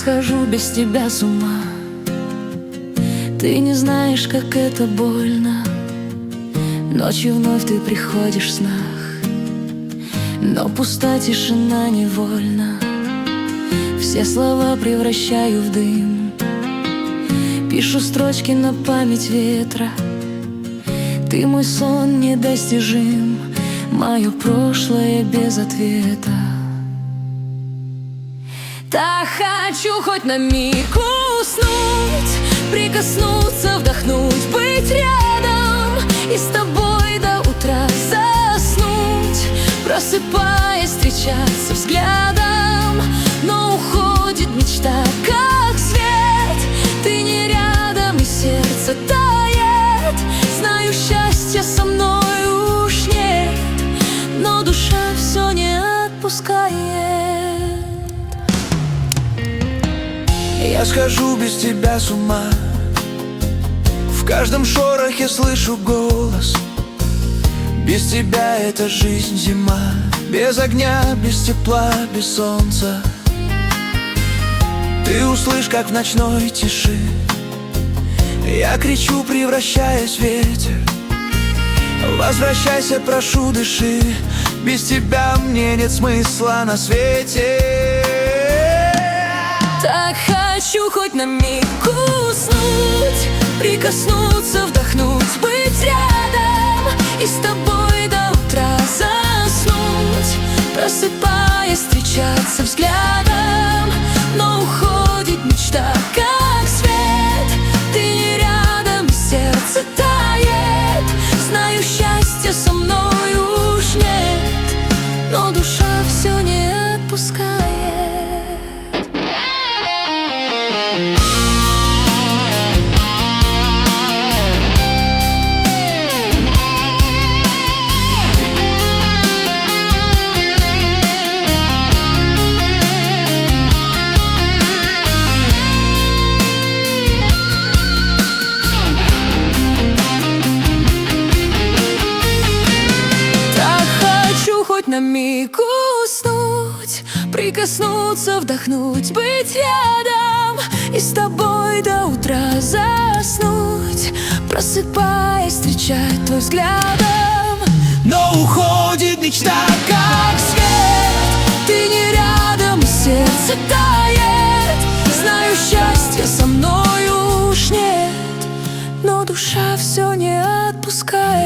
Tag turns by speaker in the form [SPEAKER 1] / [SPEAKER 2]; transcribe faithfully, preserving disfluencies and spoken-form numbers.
[SPEAKER 1] схожу без тебя с ума. Ты не знаешь, как это больно. Ночью вновь ты приходишь в снах, но пуста тишина невольно. Все слова превращаю в дым, пишу строчки на память ветра. Ты мой сон недостижим, мое прошлое без ответа. Так хочу хоть на миг уснуть, прикоснуться, вдохнуть, быть рядом и с тобой до утра заснуть, просыпаясь, встречаться взглядом. Но уходит мечта, как свет. Ты не рядом, и сердце тает. Знаю, счастья со мной уж нет, но душа все не отпускает.
[SPEAKER 2] Я схожу без тебя с ума. В каждом шорохе слышу голос. Без тебя это жизнь зима. Без огня, без тепла, без солнца. Ты услышь, как в ночной тиши я кричу, превращаясь в ветер. Возвращайся, прошу, дыши. Без тебя мне нет смысла на свете.
[SPEAKER 1] Так хочу хоть на миг уснуть, прикоснуться, вдохнуть, быть рядом и с тобой до утра заснуть, просыпаясь, встречаться взглядом. Но уходит мечта, как свет. Ты не рядом, и сердце тает. Знаю, счастья со мной уж нет, но душа все не отпускает. Хоть на миг уснуть, прикоснуться, вдохнуть, быть рядом и с тобой до утра заснуть, просыпаясь, встречать твой взглядом.
[SPEAKER 2] Но уходит мечта, как свет.
[SPEAKER 1] Ты не рядом, и сердце тает. Знаю, счастья со мной уж нет, но душа все не отпускает.